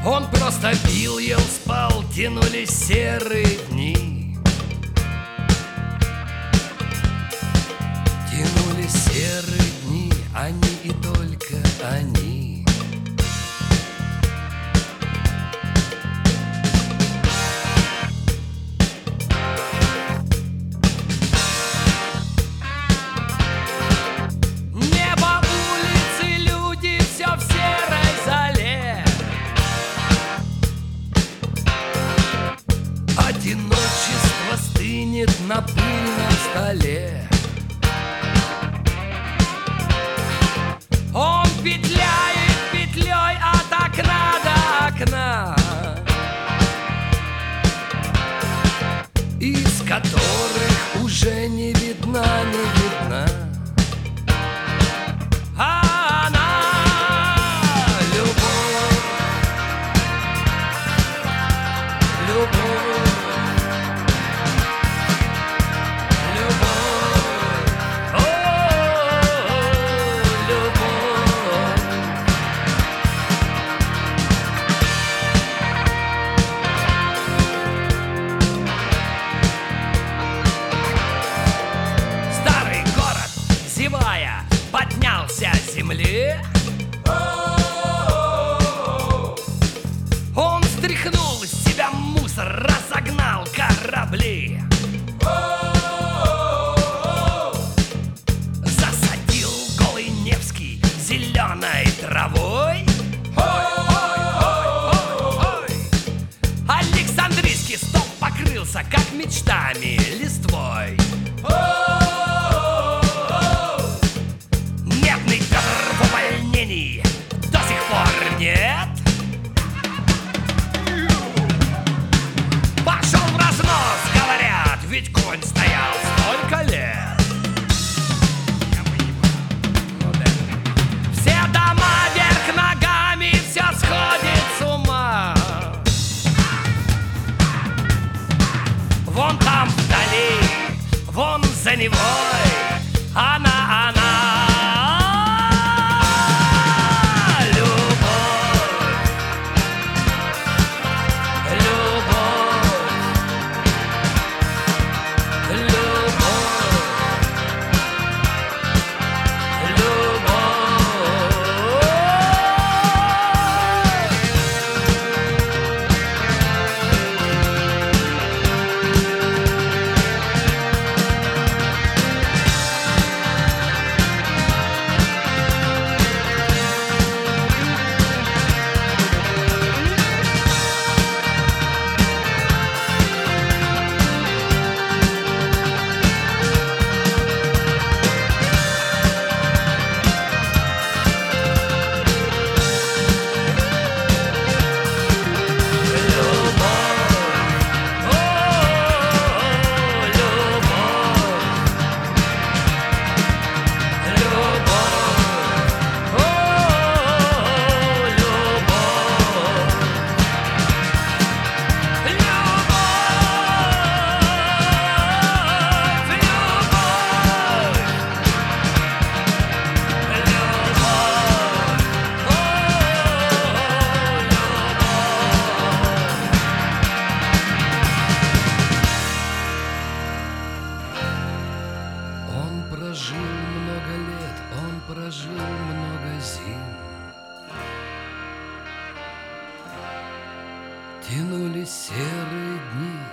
Он просто пил, ел, спал, тянулись серые дни. Тянулись серые дни, они и только они. Небо, улицы, люди, все в серой зале. Одиночество стынет на пыльном столе. Он петляет петлей от окна до окна, из которых уже не видна, не видна. А она любовь, любовь. Поднялся с земли. Он стряхнул из себя мусор, разогнал корабли. Засадил голый Невский зеленой травой. Александрийский стол покрылся, как мечтами, листвой. До сих пор нет. Пошел в разнос, говорят, ведь конь стоял столько лет. Все дома вверх ногами, все сходит с ума. Вон там вдали, вон за Невой, она. Прожил много зим, тянулись серые дни.